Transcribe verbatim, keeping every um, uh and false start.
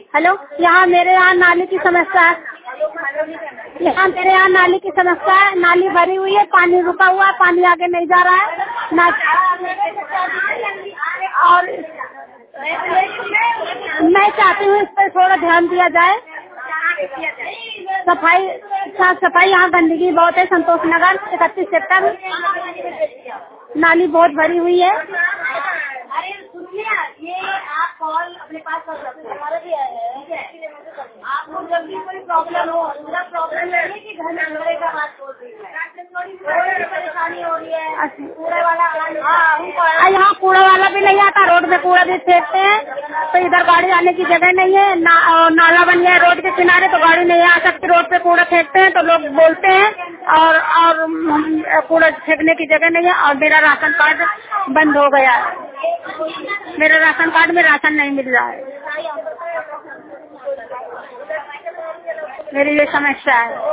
Hello, यहाँ मेरे यहाँ नाली की समस्या है। यहाँ मेरे यहाँ नाली की समस्या है। नाली भरी हुई है, पानी रुका हुआ है, पानी आगे नहीं जा रहा है ना। और मैं चाहती हूँ इस पर थोड़ा ध्यान दिया जाए। सफाई साफ सफाई, यहाँ गंदगी बहुत है। संतोष नगर इकतीस सेक्टर नाली बहुत भरी हुई है। अरे सुनिए, ये आप कॉल अपने पास कर सकते हैं, हमारे भी आए हैं। आपको जब भी कोई प्रॉब्लम हो, पूरा प्रॉब्लम नहीं है कि घर में अंदर का बात बोल रही है, थोड़ी परेशानी हो रही है। कूड़े वाला हाँ, यहाँ कूड़ा वाला भी नहीं आता, रोड में कूड़ा भी फेंकते हैं तो इधर गाड़ी आने की जगह नहीं है। ना, नाला बन गया है रोड के किनारे तो गाड़ी नहीं आ सकती। रोड पे कूड़ा फेंकते हैं तो लोग बोलते हैं और और कूड़ा फेंकने की जगह नहीं है। और मेरा राशन कार्ड बंद हो गया है। मेरा राशन कार्ड में राशन नहीं मिल रहा है। मेरी ये समस्या है।